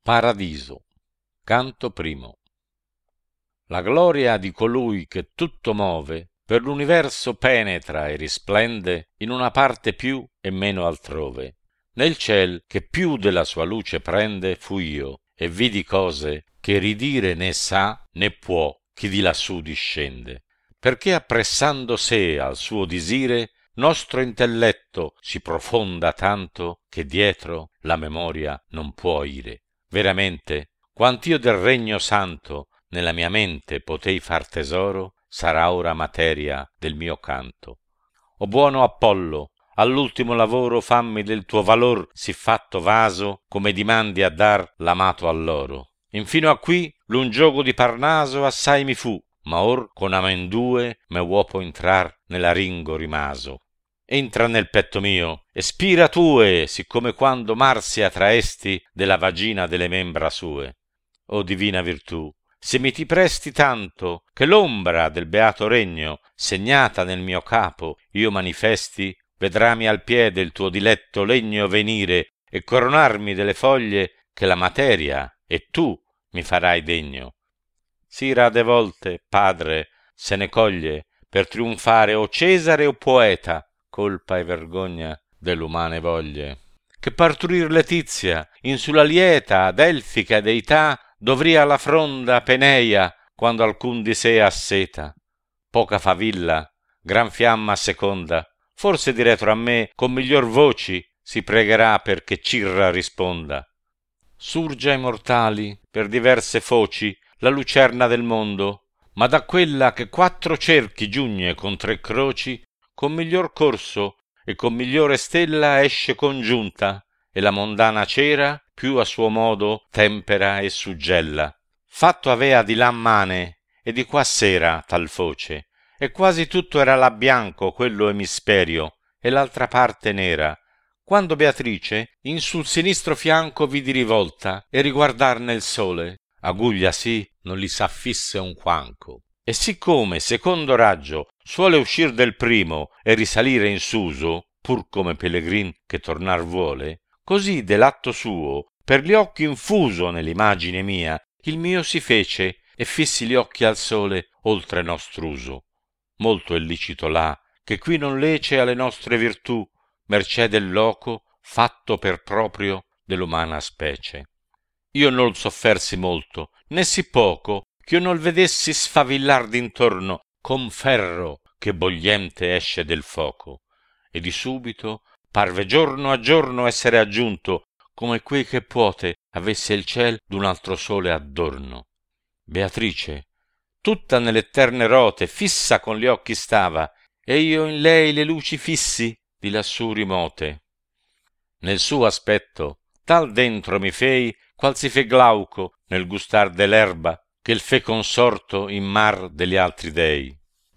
Paradiso, canto primo. La gloria di colui che tutto move, per l'universo penetra e risplende in una parte più e meno altrove. Nel ciel che più della sua luce prende fui io, e vidi cose che ridire né sa né può chi di lassù discende, perché appressando sé al suo disire, nostro intelletto si profonda tanto che dietro la memoria non può ire. Veramente, quant'io del regno santo nella mia mente potei far tesoro, sarà ora materia del mio canto. O buono Apollo, all'ultimo lavoro fammi del tuo valor sì fatto vaso, come dimandi a dar l'amato all'oro. Infino a qui l'un gioco di Parnaso assai mi fu, ma or con amendue me uopo entrar nella ringo rimaso. Entra nel petto mio, e spira tue, siccome quando Marsia traesti della vagina delle membra sue. O divina virtù, se mi ti presti tanto, che l'ombra del beato regno, segnata nel mio capo, io manifesti, vedrami al piede il tuo diletto legno venire e coronarmi delle foglie che la materia e tu mi farai degno. Sì rade volte, padre, se ne coglie per trionfare o Cesare o poeta, colpa e vergogna dell'umane voglie. Che parturir letizia, in sulla lieta, delfica deità, dovria la fronda Peneia, quando alcun di sé asseta. Poca favilla, gran fiamma seconda, forse diretro a me, con miglior voci, si pregherà perché Cirra risponda. Surge ai mortali, per diverse foci, la lucerna del mondo, ma da quella che 4 cerchi giugne con 3 croci, con miglior corso e con migliore stella esce congiunta, e la mondana cera più a suo modo tempera e suggella. Fatto avea di là mane e di qua sera tal foce, e quasi tutto era là bianco quello emisperio, e l'altra parte nera, quando Beatrice in sul sinistro fianco vidi rivolta e riguardar nel sole, aguglia sì non li s'affisse un quanco. E siccome secondo raggio suole uscir del primo e risalire in suso, pur come pellegrin che tornar vuole, così dell'atto suo, per gli occhi infuso nell'imagine mia, il mio si fece e fissi gli occhi al sole oltre nostr'uso. Molto è licito là, che qui non lece alle nostre virtù, mercé del loco fatto per proprio dell'umana specie. Io nol soffersi molto, né sì poco, ch'io nol vedessi sfavillar d'intorno con ferro che bogliente esce del foco, e di subito parve giorno a giorno essere aggiunto, come quei che puote avesse il ciel d'un altro sole adorno. Beatrice, tutta nell'eterne rote, fissa con gli occhi stava, e io in lei le luci fissi di lassù rimote. Nel suo aspetto tal dentro mi fei, qual si fe glauco nel gustar dell'erba, che il fe consorto in mar degli altri dei.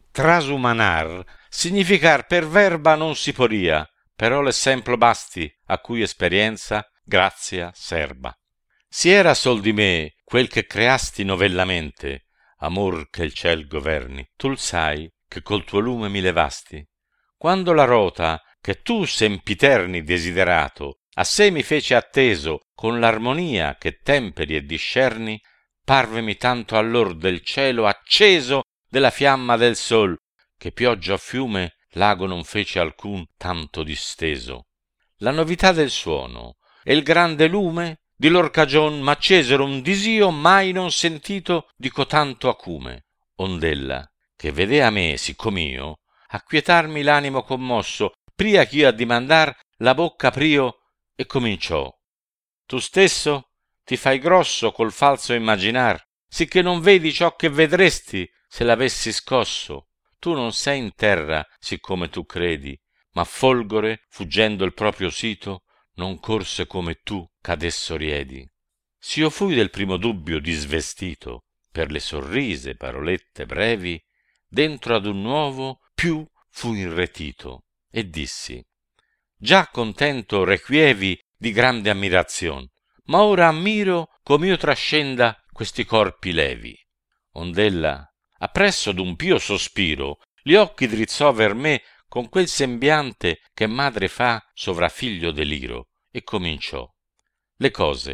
Trasumanar significar per verba non si poria, però l'esemplo basti a cui esperienza grazia serba. Si era sol di me quel che creasti novellamente, amor che il ciel governi, tu sai che col tuo lume mi levasti. Quando la rota che tu sempiterni desiderato a sé mi fece atteso con l'armonia che temperi e discerni, parvemi tanto allor del cielo acceso della fiamma del sol, che pioggia o fiume l'ago non fece alcun tanto disteso. La novità del suono e il grande lume di lor cagion m'accesero un disio mai non sentito di cotanto acume, ond'ella che vedea me siccom'io acquietarmi l'animo commosso, pria ch'io addimandar la bocca aprio e cominciò. Tu stesso ti fai grosso col falso immaginar, sicché non vedi ciò che vedresti se l'avessi scosso. Tu non sei in terra siccome tu credi, ma folgore, fuggendo il proprio sito, non corse come tu ch'adesso riedi. S'io fui del primo dubbio disvestito, per le sorrise parolette brevi, dentro ad un nuovo più fui irretito, e dissi: già contento requievi di grande ammirazion, ma ora ammiro com'io trascenda questi corpi levi. Ond'ella, appresso d'un pio sospiro, gli occhi drizzò ver me con quel sembiante che madre fa sovra figlio deliro, e cominciò: le cose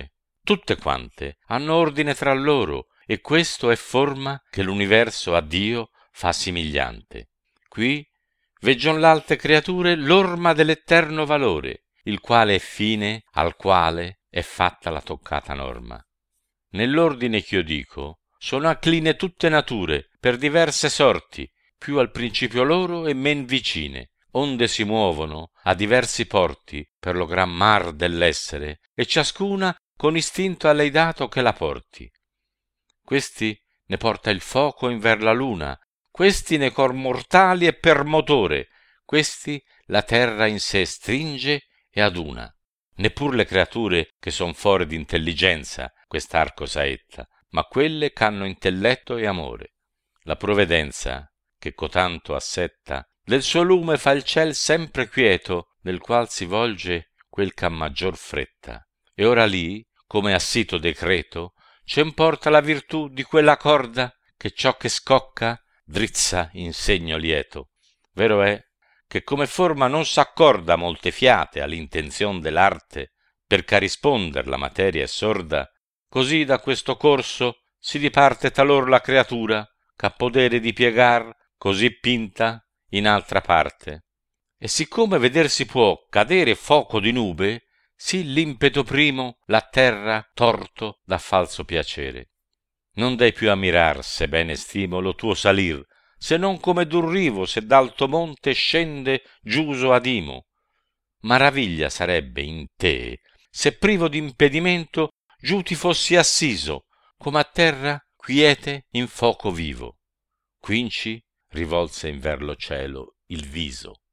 tutte quante hanno ordine tra loro, e questo è forma che l'universo a Dio fa somigliante. Qui veggion l'alte creature l'orma dell'eterno valore, il quale è fine al quale è fatta la toccata norma. Nell'ordine ch'io dico, sono accline tutte nature, per diverse sorti, più al principio loro e men vicine, onde si muovono a diversi porti per lo gran mar dell'essere, e ciascuna con istinto a lei dato che la porti. Questi ne porta il foco inver la luna, questi ne cor mortali e per motore, questi la terra in sé stringe e aduna. Neppur le creature che son fuori d'intelligenza quest'arco saetta, ma quelle ch'hanno intelletto e amore. La provvidenza, che cotanto assetta, del suo lume fa il ciel sempre quieto, nel qual si volge quel ch'ha maggior fretta. E ora lì, come a sito decreto, c'en porta la virtù di quella corda che ciò che scocca drizza in segno lieto. Vero è che come forma non s'accorda molte fiate all'intenzion dell'arte, perché a risponder la materia è sorda, così da questo corso si diparte talor la creatura ch'ha podere di piegar così pinta in altra parte. E siccome veder si può cadere foco di nube, sì l'impeto primo la terra torto da falso piacere. Non dei più ammirar, se bene stimo, lo tuo salir, se non come d'un rivo se d'alto monte scende giuso ad imo. Maraviglia sarebbe in te, se privo d'impedimento giù ti fossi assiso, come a terra quiete in foco vivo. Quinci rivolse inver lo cielo il viso.